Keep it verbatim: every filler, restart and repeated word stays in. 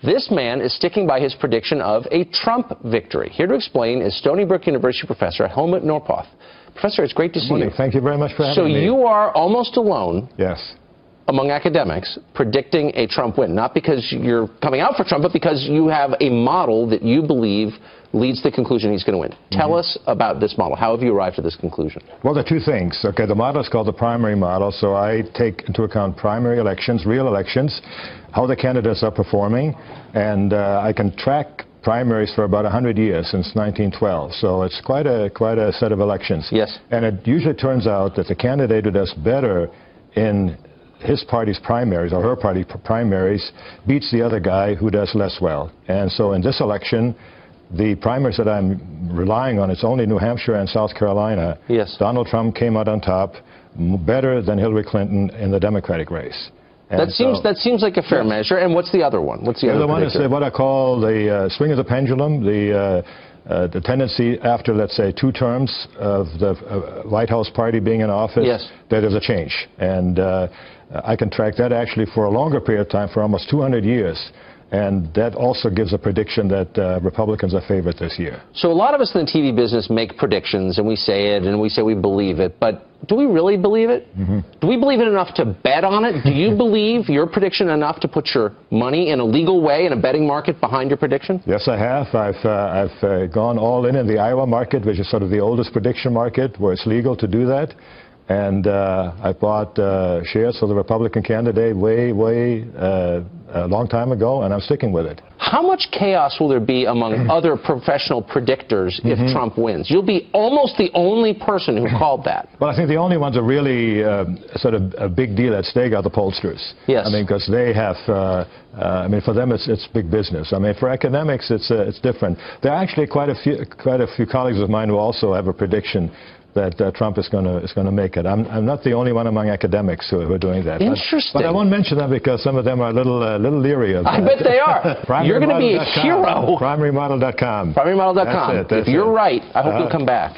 This man is sticking by his prediction of a Trump victory. Here to explain is Stony Brook University professor Helmut Norpoth. Professor, it's great to Good see morning. you. Thank you very much for having so me. So you are almost alone. Yes. Among academics predicting a Trump win, not because you're coming out for Trump, but because you have a model that you believe leads to the conclusion he's going to win. Mm-hmm. Tell us about this model. How have you arrived at this conclusion? Well, there are two things. Okay, the model is called the primary model, so I take into account primary elections, real elections, how the candidates are performing, and uh, I can track primaries for about one hundred years, since nineteen twelve. So it's quite a quite a set of elections. Yes. And it usually turns out that the candidate who does better in his party's primaries, or her party primaries, beats the other guy who does less well. And so in this election, the primaries that I'm relying on, it's only New Hampshire and South Carolina. Yes. Donald Trump came out on top, better than Hillary Clinton in the Democratic race. And that seems so, that seems like a fair yes. measure. And what's the other one? What's the, the other other one predictor? is what I call the uh, swing of the pendulum, the uh, uh, the tendency after, let's say, two terms of the uh, White House party being in office, yes. that there's a change. And uh, I can track that actually for a longer period of time, for almost two hundred years. And that also gives a prediction that uh, Republicans are favored this year. So a lot of us in the T V business make predictions, and we say it, and we say we believe it. But do we really believe it? Mm-hmm. Do we believe it enough to bet on it? Do you believe your prediction enough to put your money in a legal way in a betting market behind your prediction? Yes, I have. I've, uh, I've uh, gone all in in the Iowa market, which is sort of the oldest prediction market, where it's legal to do that. And uh, I bought uh, shares for the Republican candidate way, way uh, a long time ago, and I'm sticking with it. How much chaos will there be among other professional predictors if mm-hmm. Trump wins? You'll be almost the only person who called that. Well, I think the only ones are really uh, sort of a big deal at stake are the pollsters. Yes. I mean, because they have, uh, uh, I mean, for them it's, it's big business. I mean, for academics it's, uh, it's different. There are actually quite a few, quite a few colleagues of mine who also have a prediction that uh, Trump is going to is going to make it. I'm I'm not the only one among academics who, who are doing that. Interesting. But, but I won't mention them because some of them are a little uh, little leery of that. I bet they are. You're going to be a hero. primary model dot com. primary model dot com. That's it, that's if you're it. right, I hope uh, you'll come back.